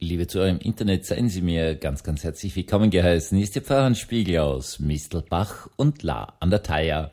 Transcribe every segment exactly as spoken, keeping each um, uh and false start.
Liebe Zuhörer im Internet, seien Sie mir ganz, ganz herzlich willkommen geheißen. Hier ist der Pfarrer Spiegel aus Mistelbach und La an der Thaya.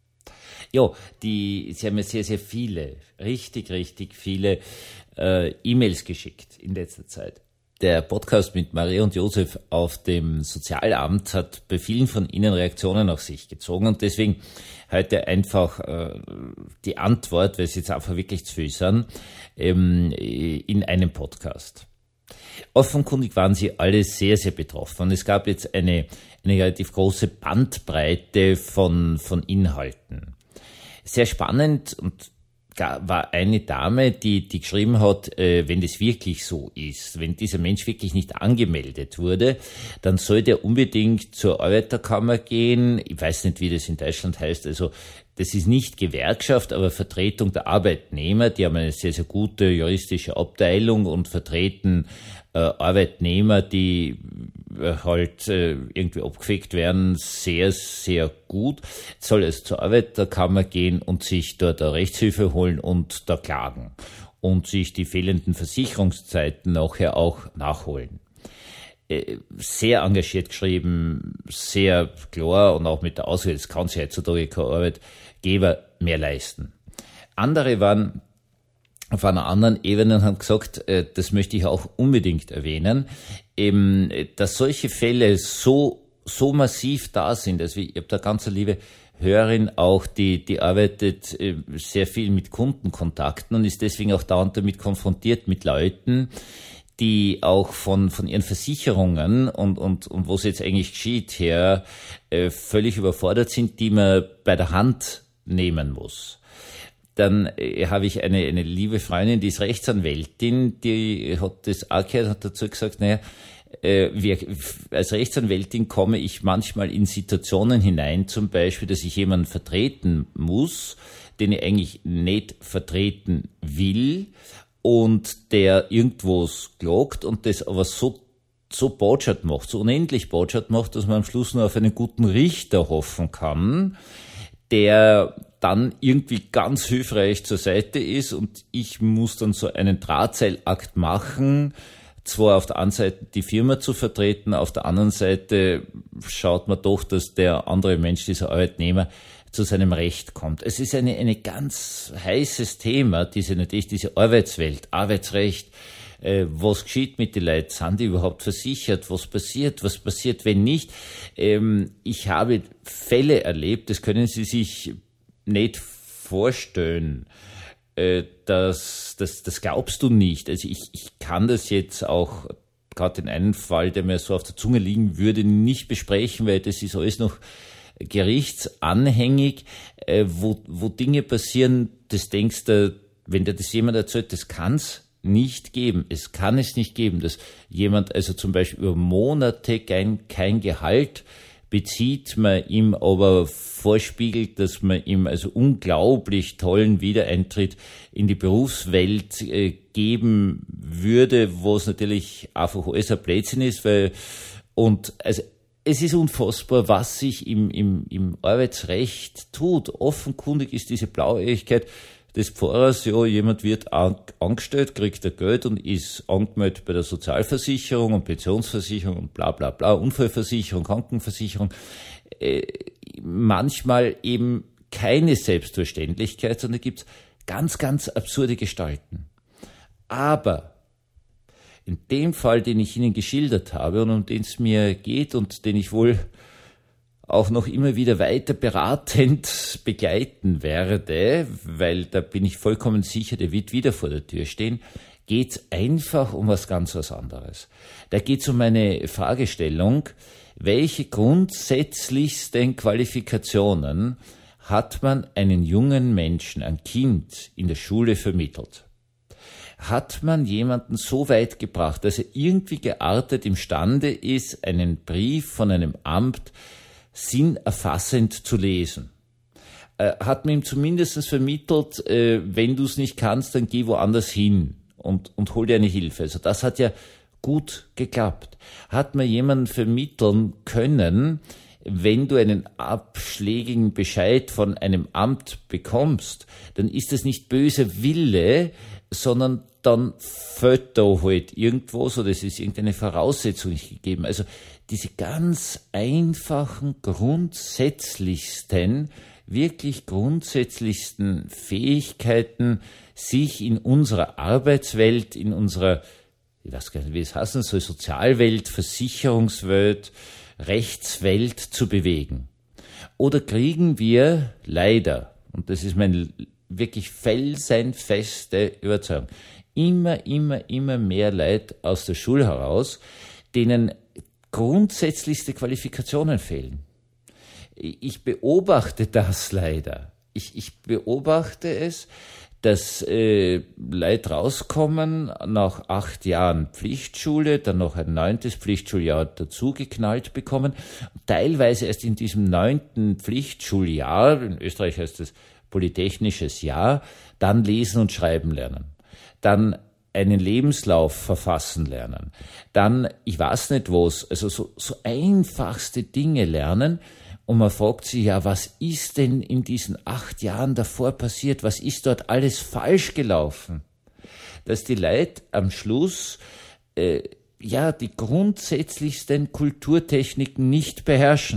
Jo, die, Sie haben mir sehr, sehr viele, richtig, richtig viele äh, E-Mails geschickt in letzter Zeit. Der Podcast mit Maria und Josef auf dem Sozialamt hat bei vielen von Ihnen Reaktionen auf sich gezogen und deswegen heute einfach äh, die Antwort, weil es jetzt einfach wirklich zu viel sind, ähm, in einem Podcast. Offenkundig waren sie alle sehr, sehr betroffen und es gab jetzt eine, eine relativ große Bandbreite von, von Inhalten. Sehr spannend und war eine Dame, die, die geschrieben hat, äh, wenn das wirklich so ist, wenn dieser Mensch wirklich nicht angemeldet wurde, dann soll der unbedingt zur Arbeiterkammer gehen. Ich weiß nicht, wie das in Deutschland heißt. Also das ist nicht Gewerkschaft, aber Vertretung der Arbeitnehmer. Die haben eine sehr, sehr gute juristische Abteilung und vertreten äh, Arbeitnehmer, die äh, halt äh, irgendwie abgefegt werden, sehr, sehr gut. Soll es zur Arbeiterkammer gehen und sich dort eine Rechtshilfe holen und da klagen und sich die fehlenden Versicherungszeiten nachher auch nachholen. Äh, sehr engagiert geschrieben, sehr klar und auch mit der Aussage, es kann sich heutzutage kein Arbeitgeber mehr leisten. Andere waren auf einer anderen Ebene und haben gesagt, äh, das möchte ich auch unbedingt erwähnen, eben, dass solche Fälle so so massiv da sind. Also ich habe da ganz eine liebe Hörerin auch, die die arbeitet äh, sehr viel mit Kundenkontakten und ist deswegen auch dauernd damit konfrontiert mit Leuten, die auch von von ihren Versicherungen und und und wo es jetzt eigentlich geschieht her äh, völlig überfordert sind, die man bei der Hand nehmen muss. Dann äh, habe ich eine eine liebe Freundin, die ist Rechtsanwältin, die hat das auch gehört, hat dazu gesagt, naja, äh, wir, als Rechtsanwältin komme ich manchmal in Situationen hinein, zum Beispiel, dass ich jemanden vertreten muss, den ich eigentlich nicht vertreten will und der irgendwo klagt und das aber so so botschert macht, so unendlich botschert macht, dass man am Schluss nur auf einen guten Richter hoffen kann, der dann irgendwie ganz hilfreich zur Seite ist und ich muss dann so einen Drahtseilakt machen, zwar auf der einen Seite die Firma zu vertreten, auf der anderen Seite schaut man doch, dass der andere Mensch, dieser Arbeitnehmer, zu seinem Recht kommt. Es ist eine, eine ganz heißes Thema, diese, natürlich diese Arbeitswelt, Arbeitsrecht, äh, was geschieht mit den Leuten, sind die überhaupt versichert, was passiert, was passiert, wenn nicht. Ähm, ich habe Fälle erlebt, das können Sie sich nicht vorstellen, äh, das, das, das glaubst du nicht. Also ich, ich kann das jetzt auch, gerade in einem Fall, der mir so auf der Zunge liegen würde, nicht besprechen, weil das ist alles noch gerichtsanhängig, äh, wo, wo Dinge passieren, das denkst du, wenn dir das jemand erzählt, das kann's nicht geben. Es kann es nicht geben, dass jemand also zum Beispiel über Monate kein, kein Gehalt bezieht, man ihm aber vorspiegelt, dass man ihm also unglaublich tollen Wiedereintritt in die Berufswelt äh, geben würde, wo es natürlich einfach alles ein Blödsinn ist, weil, und, also, es ist unfassbar, was sich im, im, im Arbeitsrecht tut. Offenkundig ist diese Blauäugigkeit des Pfarrers, ja, jemand wird an, angestellt, kriegt er Geld und ist angemeldet bei der Sozialversicherung und Pensionsversicherung und bla bla bla, Unfallversicherung, Krankenversicherung. Äh, manchmal eben keine Selbstverständlichkeit, sondern gibt es ganz, ganz absurde Gestalten. Aber in dem Fall, den ich Ihnen geschildert habe und um den es mir geht und den ich wohl auch noch immer wieder weiter beratend begleiten werde, weil da bin ich vollkommen sicher, der wird wieder vor der Tür stehen, geht's einfach um was ganz was anderes. Da geht's um eine Fragestellung, welche grundsätzlichsten Qualifikationen hat man einen jungen Menschen, ein Kind in der Schule vermittelt? Hat man jemanden so weit gebracht, dass er irgendwie geartet imstande ist, einen Brief von einem Amt sinnerfassend zu lesen? Äh, hat man ihm zumindest vermittelt, äh, wenn du es nicht kannst, dann geh woanders hin und, und hol dir eine Hilfe. Also das hat ja gut geklappt. Hat man jemanden vermitteln können, wenn du einen abschlägigen Bescheid von einem Amt bekommst, dann ist das nicht böser Wille, sondern dann fällt da halt irgendwas oder es ist irgendeine Voraussetzung nicht gegeben. Also diese ganz einfachen, grundsätzlichsten, wirklich grundsätzlichsten Fähigkeiten, sich in unserer Arbeitswelt, in unserer, ich weiß gar nicht, wie es heißen soll, Sozialwelt, Versicherungswelt, Rechtswelt zu bewegen. Oder kriegen wir leider, und das ist meine wirklich felsenfeste Überzeugung, immer, immer, immer mehr Leute aus der Schule heraus, denen grundsätzlichste Qualifikationen fehlen. Ich beobachte das leider. Ich, ich beobachte es, dass äh, Leute rauskommen nach acht Jahren Pflichtschule, dann noch ein neuntes Pflichtschuljahr dazugeknallt bekommen, teilweise erst in diesem neunten Pflichtschuljahr, in Österreich heißt das polytechnisches Jahr, dann lesen und schreiben lernen, dann einen Lebenslauf verfassen lernen, dann, ich weiß nicht was, also so, so einfachste Dinge lernen. Und man fragt sich ja, was ist denn in diesen acht Jahren davor passiert? Was ist dort alles falsch gelaufen? Dass die Leute am Schluss äh, ja die grundsätzlichsten Kulturtechniken nicht beherrschen.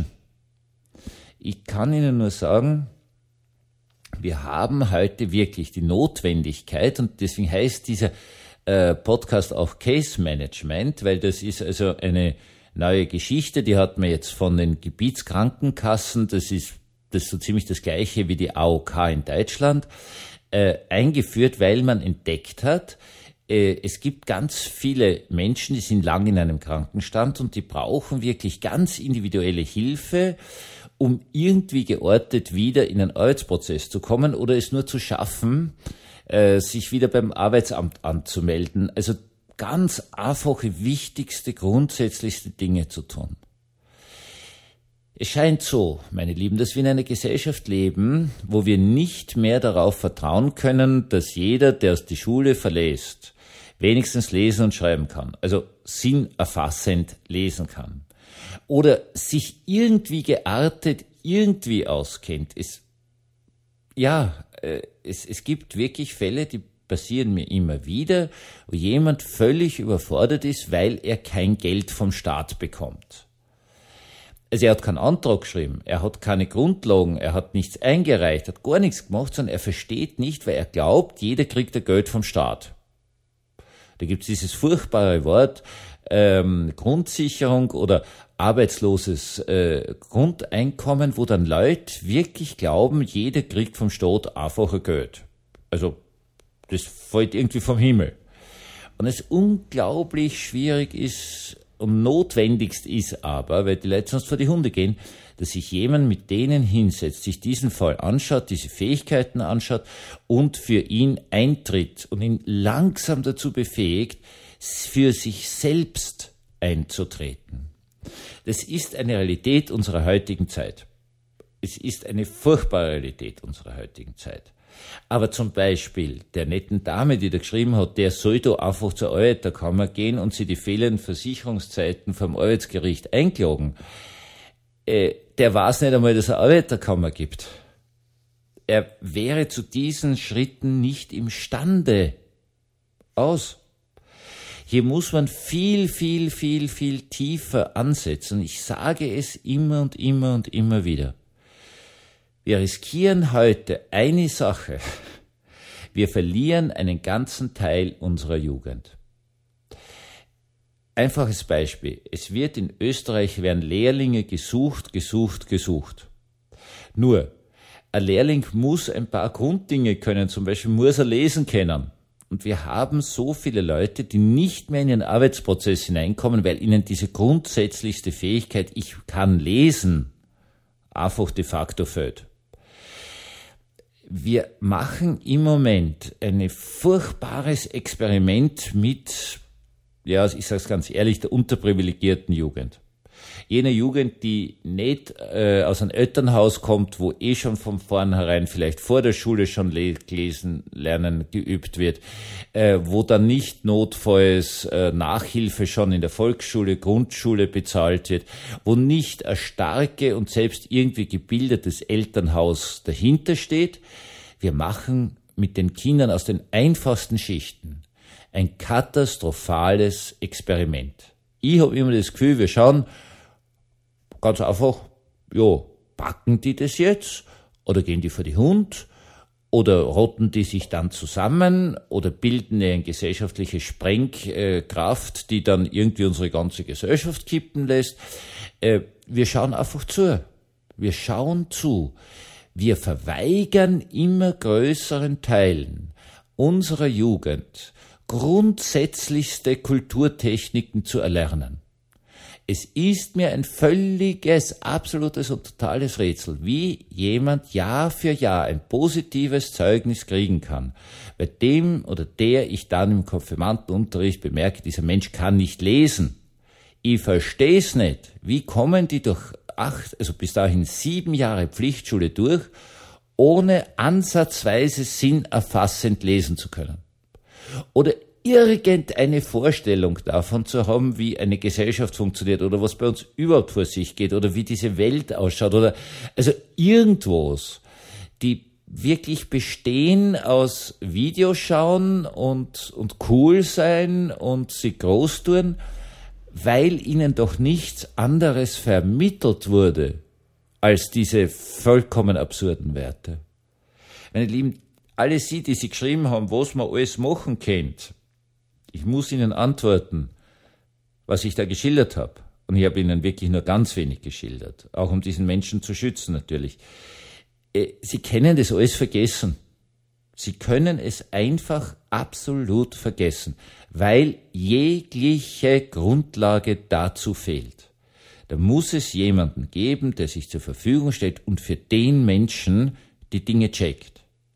Ich kann Ihnen nur sagen, wir haben heute wirklich die Notwendigkeit, und deswegen heißt dieser äh, Podcast auch Case Management, weil das ist also eine neue Geschichte, die hat man jetzt von den Gebietskrankenkassen, das ist, das ist so ziemlich das gleiche wie die A O K in Deutschland, äh, eingeführt, weil man entdeckt hat, äh, es gibt ganz viele Menschen, die sind lang in einem Krankenstand und die brauchen wirklich ganz individuelle Hilfe, um irgendwie geortet wieder in einen Arbeitsprozess zu kommen oder es nur zu schaffen, äh, sich wieder beim Arbeitsamt anzumelden. Also ganz einfache, wichtigste, grundsätzlichste Dinge zu tun. Es scheint so, meine Lieben, dass wir in einer Gesellschaft leben, wo wir nicht mehr darauf vertrauen können, dass jeder, der aus die Schule verlässt, wenigstens lesen und schreiben kann, also sinnerfassend lesen kann. Oder sich irgendwie geartet, irgendwie auskennt. Es, ja, äh, es, es gibt wirklich Fälle, die passieren mir immer wieder, wo jemand völlig überfordert ist, weil er kein Geld vom Staat bekommt. Also er hat keinen Antrag geschrieben, er hat keine Grundlagen, er hat nichts eingereicht, hat gar nichts gemacht, sondern er versteht nicht, weil er glaubt, jeder kriegt ein Geld vom Staat. Da gibt es dieses furchtbare Wort ähm, Grundsicherung oder arbeitsloses äh, Grundeinkommen, wo dann Leute wirklich glauben, jeder kriegt vom Staat einfach ein Geld. Also das fällt irgendwie vom Himmel. Und es unglaublich schwierig ist und notwendigst ist aber, weil die Leute sonst vor die Hunde gehen, dass sich jemand mit denen hinsetzt, sich diesen Fall anschaut, diese Fähigkeiten anschaut und für ihn eintritt und ihn langsam dazu befähigt, für sich selbst einzutreten. Das ist eine Realität unserer heutigen Zeit. Es ist eine furchtbare Realität unserer heutigen Zeit. Aber zum Beispiel der netten Dame, die da geschrieben hat, der soll da einfach zur Arbeiterkammer gehen und sie die fehlenden Versicherungszeiten vom Arbeitsgericht einklagen. Äh, der weiß nicht einmal, dass es eine Arbeiterkammer gibt. Er wäre zu diesen Schritten nicht imstande. Aus. Hier muss man viel, viel, viel, viel tiefer ansetzen. Ich sage es immer und immer und immer wieder. Wir riskieren heute eine Sache. Wir verlieren einen ganzen Teil unserer Jugend. Einfaches Beispiel. Es wird in Österreich werden Lehrlinge gesucht, gesucht, gesucht. Nur, ein Lehrling muss ein paar Grunddinge können, zum Beispiel muss er lesen können. Und wir haben so viele Leute, die nicht mehr in den Arbeitsprozess hineinkommen, weil ihnen diese grundsätzlichste Fähigkeit, ich kann lesen, einfach de facto fehlt. Wir machen im Moment ein furchtbares Experiment mit, ja, ich sage es ganz ehrlich, der unterprivilegierten Jugend. Jene Jugend, die nicht äh, aus einem Elternhaus kommt, wo eh schon von vornherein vielleicht vor der Schule schon lesen, lernen geübt wird, äh, wo dann nicht notfalls äh, Nachhilfe schon in der Volksschule, Grundschule bezahlt wird, wo nicht ein starke und selbst irgendwie gebildetes Elternhaus dahinter steht. Wir machen mit den Kindern aus den einfachsten Schichten ein katastrophales Experiment. Ich habe immer das Gefühl, wir schauen ganz einfach, ja, packen die das jetzt oder gehen die vor die Hund oder rotten die sich dann zusammen oder bilden eine gesellschaftliche Sprengkraft, die dann irgendwie unsere ganze Gesellschaft kippen lässt. Wir schauen einfach zu. Wir schauen zu. Wir verweigern immer größeren Teilen unserer Jugend grundsätzlichste Kulturtechniken zu erlernen. Es ist mir ein völliges, absolutes und totales Rätsel, wie jemand Jahr für Jahr ein positives Zeugnis kriegen kann, bei dem oder der ich dann im Konfirmandenunterricht bemerke, dieser Mensch kann nicht lesen. Ich verstehe es nicht. Wie kommen die durch acht, also bis dahin sieben Jahre Pflichtschule durch, ohne ansatzweise sinnerfassend lesen zu können? Oder irgendeine Vorstellung davon zu haben, wie eine Gesellschaft funktioniert oder was bei uns überhaupt vor sich geht oder wie diese Welt ausschaut oder also irgendwas, die wirklich bestehen aus Videoschauen und, und cool sein und sie groß tun, weil ihnen doch nichts anderes vermittelt wurde als diese vollkommen absurden Werte. Meine Lieben, alle Sie, die Sie geschrieben haben, was man alles machen kennt, ich muss Ihnen antworten, was ich da geschildert habe. Und ich habe Ihnen wirklich nur ganz wenig geschildert, auch um diesen Menschen zu schützen natürlich. Sie können das alles vergessen. Sie können es einfach absolut vergessen, weil jegliche Grundlage dazu fehlt. Da muss es jemanden geben, der sich zur Verfügung stellt und für den Menschen die Dinge checkt.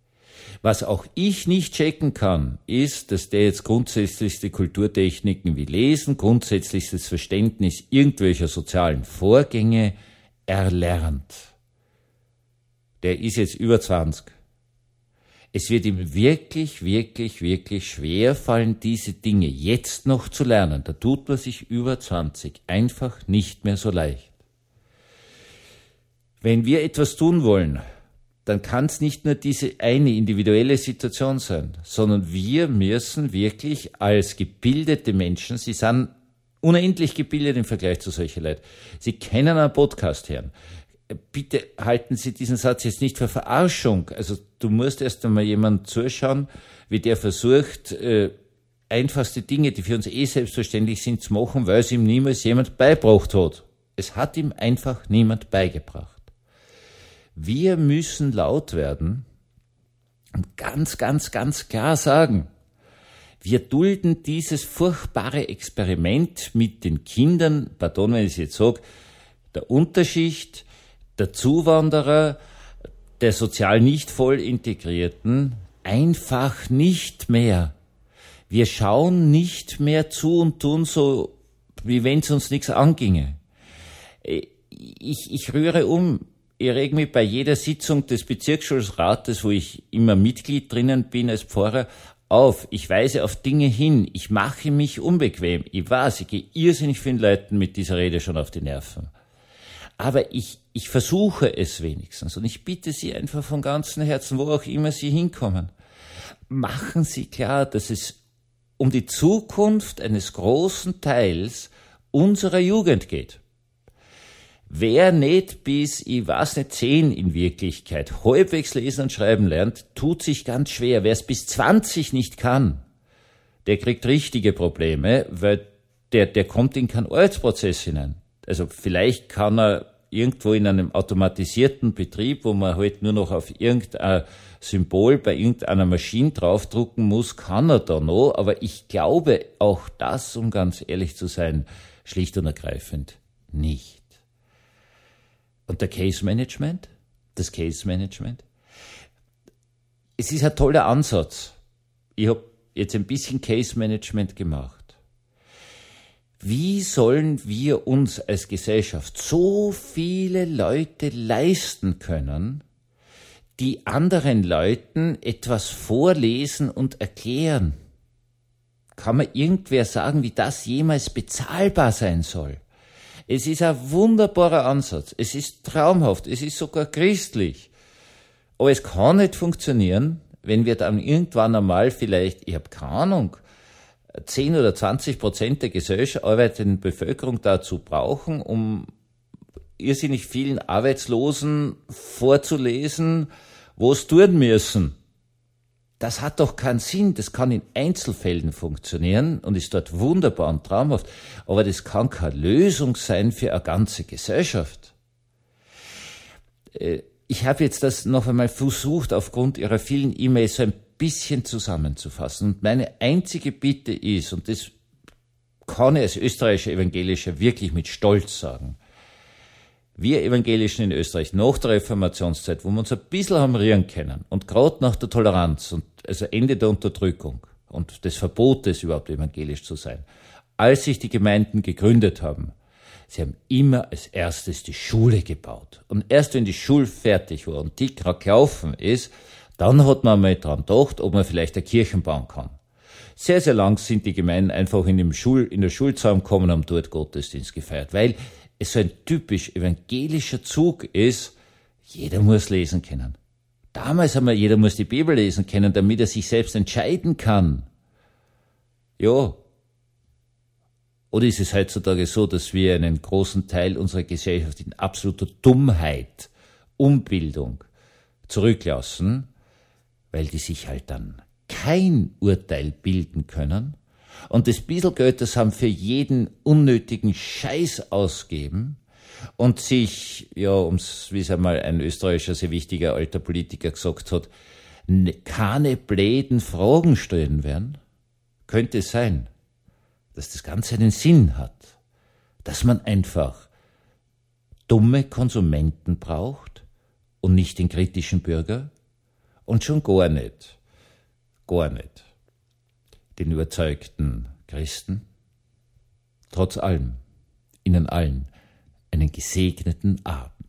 Was auch ich nicht checken kann, ist, dass der jetzt grundsätzlichste Kulturtechniken wie Lesen, grundsätzlichstes Verständnis irgendwelcher sozialen Vorgänge erlernt. Der ist jetzt über zwanzig. Es wird ihm wirklich, wirklich, wirklich schwer fallen, diese Dinge jetzt noch zu lernen. Da tut man sich über zwanzig einfach nicht mehr so leicht. Wenn wir etwas tun wollen, dann kann es nicht nur diese eine individuelle Situation sein, sondern wir müssen wirklich als gebildete Menschen, sie sind unendlich gebildet im Vergleich zu solchen Leuten, sie kennen einen Podcast hören. Bitte halten Sie diesen Satz jetzt nicht für Verarschung. Also du musst erst einmal jemand zuschauen, wie der versucht, äh, einfachste Dinge, die für uns eh selbstverständlich sind, zu machen, weil es ihm niemals jemand beigebracht hat. Es hat ihm einfach niemand beigebracht. Wir müssen laut werden und ganz, ganz, ganz klar sagen, wir dulden dieses furchtbare Experiment mit den Kindern, pardon, wenn ich es jetzt sage, der Unterschicht, der Zuwanderer, der sozial nicht voll Integrierten, einfach nicht mehr. Wir schauen nicht mehr zu und tun so, wie wenn es uns nichts anginge. Ich, ich rühre um. Ich reg mich bei jeder Sitzung des Bezirksschulrates, wo ich immer Mitglied drinnen bin als Pfarrer, auf. Ich weise auf Dinge hin. Ich mache mich unbequem. Ich weiß, ich gehe irrsinnig vielen Leuten mit dieser Rede schon auf die Nerven. Aber ich, ich versuche es wenigstens. Und ich bitte Sie einfach von ganzem Herzen, wo auch immer Sie hinkommen, machen Sie klar, dass es um die Zukunft eines großen Teils unserer Jugend geht. Wer nicht bis, ich weiß nicht, zehn in Wirklichkeit halbwegs lesen und schreiben lernt, tut sich ganz schwer. Wer es bis zwanzig nicht kann, der kriegt richtige Probleme, weil der, der kommt in keinen Arbeitsprozess hinein. Also vielleicht kann er irgendwo in einem automatisierten Betrieb, wo man halt nur noch auf irgendein Symbol bei irgendeiner Maschine draufdrucken muss, kann er da noch. Aber ich glaube auch das, um ganz ehrlich zu sein, schlicht und ergreifend nicht. Und der Case Management, das Case Management, es ist ein toller Ansatz. Ich habe jetzt ein bisschen Case Management gemacht. Wie sollen wir uns als Gesellschaft so viele Leute leisten können, die anderen Leuten etwas vorlesen und erklären? Kann mir irgendwer sagen, wie das jemals bezahlbar sein soll? Es ist ein wunderbarer Ansatz. Es ist traumhaft. Es ist sogar christlich. Aber es kann nicht funktionieren, wenn wir dann irgendwann einmal vielleicht, ich habe keine Ahnung, zehn oder zwanzig Prozent der Gesellschaft, arbeitenden Bevölkerung dazu brauchen, um irrsinnig vielen Arbeitslosen vorzulesen, wo es tun müssen. Das hat doch keinen Sinn. Das kann in Einzelfällen funktionieren und ist dort wunderbar und traumhaft. Aber das kann keine Lösung sein für eine ganze Gesellschaft. Ich habe jetzt das noch einmal versucht, aufgrund Ihrer vielen E-Mails so ein bisschen zusammenzufassen. Und meine einzige Bitte ist, und das kann ich als österreichischer Evangelischer wirklich mit Stolz sagen, wir Evangelischen in Österreich nach der Reformationszeit, wo wir uns ein bisschen haben rühren können und gerade nach der Toleranz und also Ende der Unterdrückung und des Verbotes überhaupt evangelisch zu sein, als sich die Gemeinden gegründet haben, sie haben immer als erstes die Schule gebaut. Und erst wenn die Schule fertig war und die gerade gelaufen ist, dann hat man mal dran gedacht, ob man vielleicht eine Kirche bauen kann. Sehr, sehr lang sind die Gemeinden einfach in, dem Schul, in der Schule zusammengekommen und haben dort Gottesdienst gefeiert, weil es so ein typisch evangelischer Zug ist, jeder muss lesen können. Damals haben wir, jeder muss die Bibel lesen können, damit er sich selbst entscheiden kann. Ja. Oder ist es heutzutage so, dass wir einen großen Teil unserer Gesellschaft in absoluter Dummheit, Unbildung zurücklassen, weil die sich halt dann kein Urteil bilden können und das bisschen Geld, das haben für jeden unnötigen Scheiß ausgeben und sich, ja, ums, wie es einmal ein österreichischer sehr wichtiger alter Politiker gesagt hat, keine bläden Fragen stellen werden, könnte es sein, dass das Ganze einen Sinn hat, dass man einfach dumme Konsumenten braucht und nicht den kritischen Bürger und schon gar nicht, gar nicht den überzeugten Christen. Trotz allem, Ihnen allen einen gesegneten Abend.